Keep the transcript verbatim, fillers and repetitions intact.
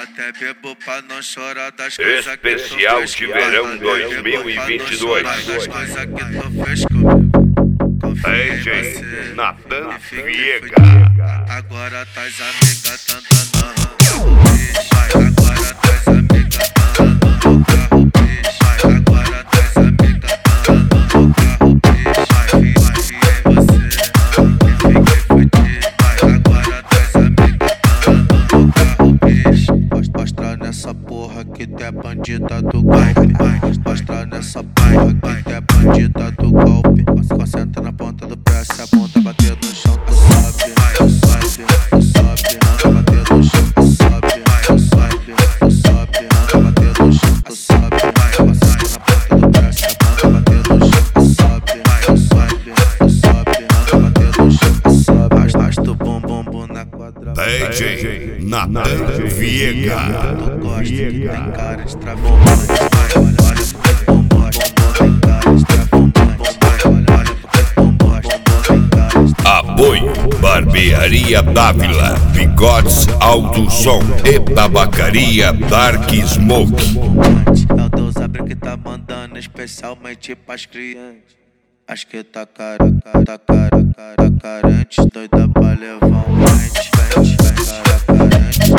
até bebo pra não chorar das coisas que tu Especial fez de comigo. verão dois mil e vinte e dois. Das coisas que tu fez comigo. Confia em D J você. Natan E fique Viega. fudido. Agora tais amigas tão dando carro bicho. Agora tais amigas tão dando carro bicho. Agora tais amigas tão dando carro bicho. Confia em você. E fique fudido. Agora tais amigas tão dando carro bicho. Mostra nessa porra que tu é bandida do golpe. Mostra nessa porra que tu é bandida do golpe. Concentra na ponta do pé, se a ponta bater no chão, tu sobe, tu sobe, tu sobe, anda bater no chão, tu sobe, tu sobe, tu sobe, anda bater no chão, tu sobe, concentra na ponta do pé, se a ponta bater no chão, tu sobe, tu sobe, tu sobe, anda bater no chão, tu sobe, arrasta o bum bum bum na quadra. D J Natan Viega. Tu gosta que tem cara de traficante, olha, olha porque tu gosta, tem cara de traficante, olha, olha porque tu gosta, tem cara de traficante. Apoio Barbearia Dávila, Bigodes Alto Som e Tabacaria Dark Smoke. É o Deus abre que tá mandando especialmente pras crianças. Acho que tá cara, cara, tá cara, cara, carente, doida pra levar um pente, pente, cara, carente,